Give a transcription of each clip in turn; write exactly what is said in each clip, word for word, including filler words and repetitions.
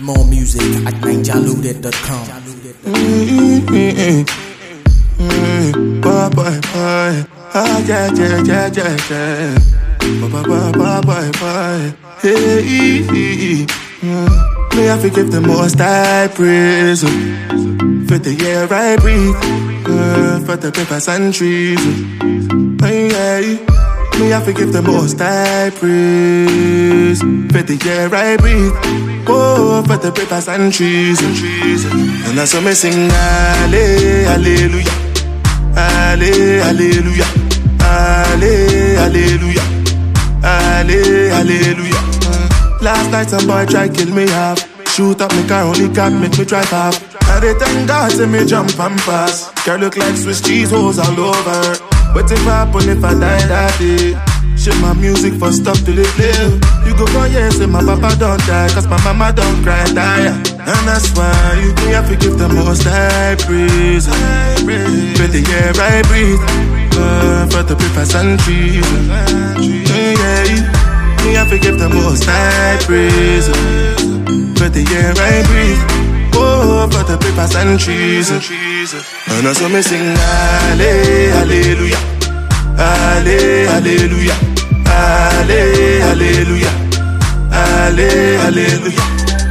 More music at ninja loaded dot com. Mm-hmm. Mm-hmm. Bye bye bye. Ah yeah yeah yeah yeah yeah. Bye bye bye bye bye. Hey, mm. May I forgive the most I praise for the air I breathe, uh, for the rivers and trees. Hey, hey. May I forgive the most I praise for the air I breathe, oh, for the rivers and trees and trees. And that's what me sing, Alle, Hallelujah, Alle, Hallelujah, Alle, Hallelujah, Alle, Hallelujah. Last night some boy try kill me half, shoot up me car, only got make me drive off. I they thank God to me jump and pass. Girl look like Swiss cheese holes all over. What if I happen if I die that day? Shit my music for stop till it play. You go for years and my papa don't die, cause my mama don't cry die. And that's why you me have to give the most I praise. For the air I breathe, uh, for the rivers and trees. uh, Yeah, me have to give the most I praise. For the air I breathe, oh, for the rivers and trees. And that's what me sing, Alle, Hallelujah, Alle, Hallelujah, Alle, Hallelujah, Alle, Hallelujah.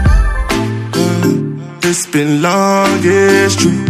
uh, It's been long, it's true,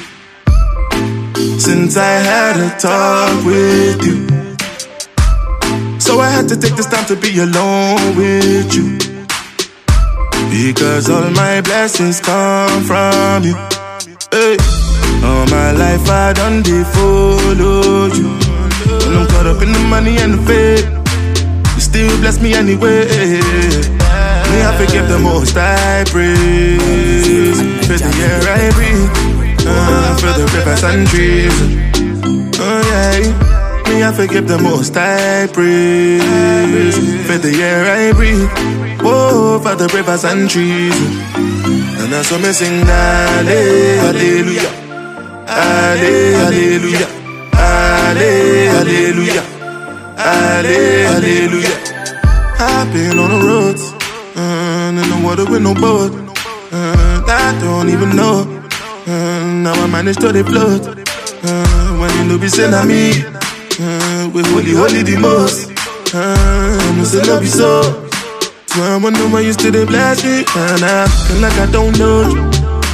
since I had a talk with you. So I had to take this time to be alone with you, because all my blessings come from you. Hey. All my life I done they follow you. When I'm caught up in the money and the fame, you still bless me anyway. Me I forgive the most I praise. For the air I breathe, uh, for the rivers and trees. Oh yeah. Me I forgive the most I praise. For the air I breathe, oh, for the rivers and trees. And that's what me sing, Alle, Hallelujah, Alle, Hallelujah, Alle, Hallelujah, Alle, Hallelujah. I've been on the roads, uh, in the water with no boat, uh, I don't even know, uh, now I managed to the float, uh, when you know be saying I me, uh, we holy, holy the most, uh, no say no be so. So I wonder why you still dey bless me, and I feel like I don't know you,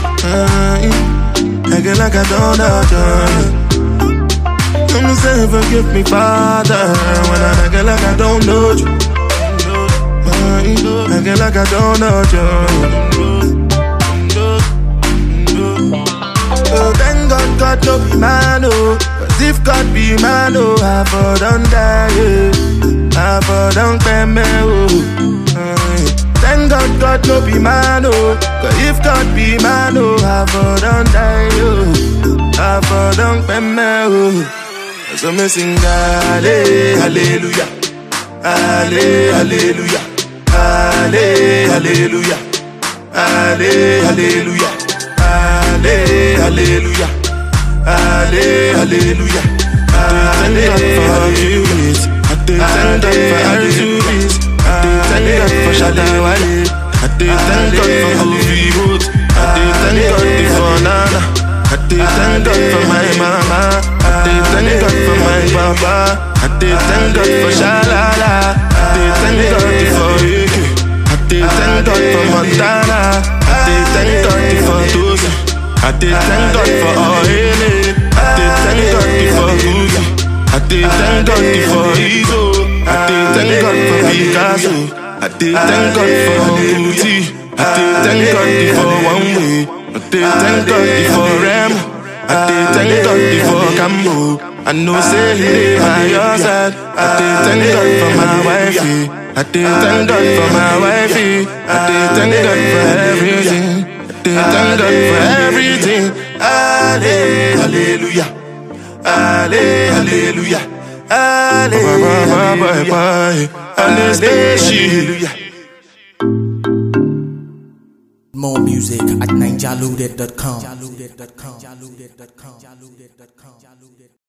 uh, I feel like I don't know you. I'm saying forgive me, Father, when I feel like I don't know you, uh, I feel like I don't know you. Oh, thank God, God no be man, oh, cause if God be man, oh, I for done die, yeah. I for done pay me, oh. Thank God, God no be man, oh, cause if God be man, oh, I for done die, oh, I for done pay me, oh. So me sing, Alle, Hallelujah, Alle, Hallelujah, Alle, Hallelujah, Alle, Hallelujah, Alle, Hallelujah, Alle, Hallelujah, Alle, Hallelujah. I did thank God for Arzuis, I did thank God for Shadawale, I did thank God for Movie Root, I did thank God for Nana, I did thank God for my mama, I did thank God for my papa, I did thank God for Shalala, I did thank God for Ike, I did thank God for Montana, I did thank God for Tusa, I did thank God for Ohele, I did thank God for Gucci, I did thank God for Ego, I did thank God for Picasso, I did thank God for Gucci, I did thank God for One Way, I did thank God for Rem, I did thank God for Cambo. I know say he dey by your side. I did thank God for my wifey, I did thank God for my wifey, I did thank God for everything, I did thank God for everything. Alle, Hallelujah, Alle, Hallelujah, Alle, Hallelujah, Hallelujah. More music at ninja loaded dot com.